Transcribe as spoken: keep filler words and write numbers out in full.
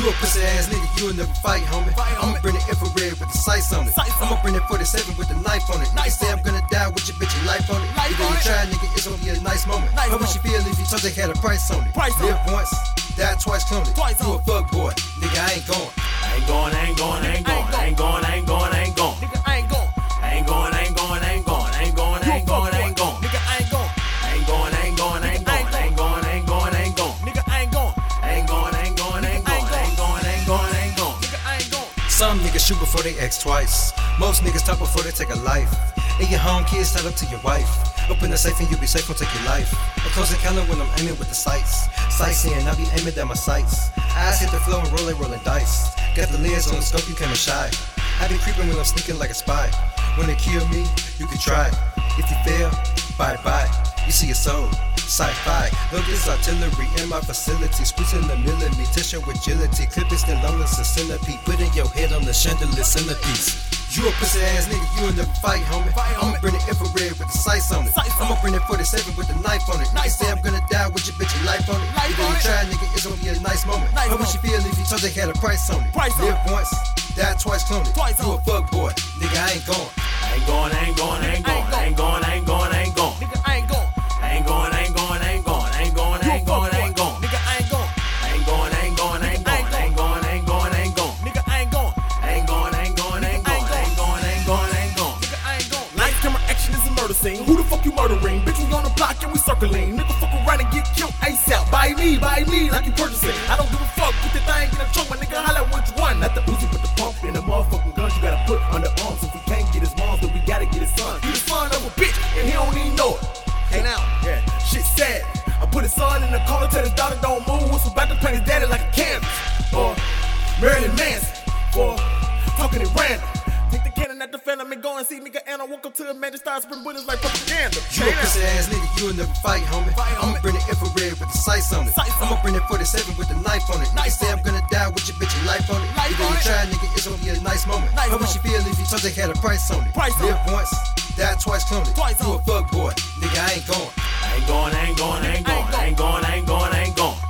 You a pussy ass nigga, you'll never fight, homie. I'ma bring the infrared with the sights on it. I'ma bring that forty-seven with the knife on it. Nigga say I'm gonna die with your bitch and life on it. You gonna try, nigga, it's gonna be a nice moment. How would you feel if you told they had a price on it? Live once, die twice, clone it. You a fuck boy, nigga, I ain't going. I ain't going, I ain't going, I ain't going, I ain't going, I ain't going, I ain't going. Nigga, I ain't going. I ain't going, I ain't going, I ain't going, I ain't going, I ain't going, I ain't going. Nigga, I ain't going. I ain't going, I ain't going, I ain't going, I ain't going, I ain't going, I ain't going. Nigga, I ain't going. I ain't going, I ain't going, I ain't going, I ain't going, I ain't going, I ain't going. Nigga, I ain't going. Some niggas shoot before they ask twice. Most niggas talk before they take a life. In your home, kids, tell up to your wife. Open the safe and you'll be safe, won't take your life. A close encounter when I'm aiming with the sights. Sightseeing, I be aiming at my sights. Eyes hit the floor and rolling, rolling dice. Got the lids on the scope, you kinda shy. I be creeping when I'm sneaking like a spy. When they kill me, you can try. If you fail, bye bye. You see your soul, sci-fi. Look, this artillery in my facility. Squeezing the millimeter, show agility. Clipping still long as a centipede. Putting your head on the chandelier centerpiece. You a pussy ass nigga, you'll never fight, homie. I'ma bring the infrared with the sights on it. I'ma bring that forty-seven with the knife on it. Nigga say I'm gonna die with your bitch and life on it. You gonna try, nigga, it's gonna be a nice moment. How would you feel if you told they had a price on it? Live once, die twice, clone it. You a fuck boy, nigga, I ain't going. I ain't going, I ain't going, I ain't going, I ain't going, I ain't going, I ain't going. Nigga, I ain't going. I ain't going, I ain't going, I ain't going, I ain't going, I ain't going, I ain't going. Nigga, I ain't going. I ain't going, I ain't going, I ain't going, I ain't going, I ain't going, I ain't going. Nigga, I ain't going. I ain't going, I ain't going, I ain't going, I ain't going, I ain't going, I ain't going. Nigga, I ain't going. Lights, camera, action is a murder scene. Who the fuck you murdering? Bitch, we on the block and we circling. Nigga, fuck around and get killed ASAP. Buy me, buy me, like you purchasing. I don't give a fuck. Put the thing in the trunk, my nigga, holla which one. Not the Uzi, but the pump and the motherfucking guns you gotta put under arms. If we can't get his mom, then we gotta get his son. He the son of a bitch, and he don't even know it. Hey now, yeah, shit sad. I put his son in the corner, tell his daughter don't move. What's about to paint his daddy like a canvas? Or Marilyn Manson, or talking at random. Take the cannon at the phantom and go and see nigga Anna. Walk up to him, man, and start spraying bullets like propaganda. You a pussy ass nigga, you'll never fight, homie. I'ma bring the infrared with the sights on it. I'ma bring that forty-seven with the knife on it. Nigga say I'm gonna die with your bitch and life on it. You gonna try, nigga, it's gonna be a nice moment. How would you feel if you told they had a price on it? Live once, die twice, clone it. You a fuck boy, nigga, I ain't going. I ain't going, I ain't going, I ain't going, I ain't going, I ain't going, I ain't going.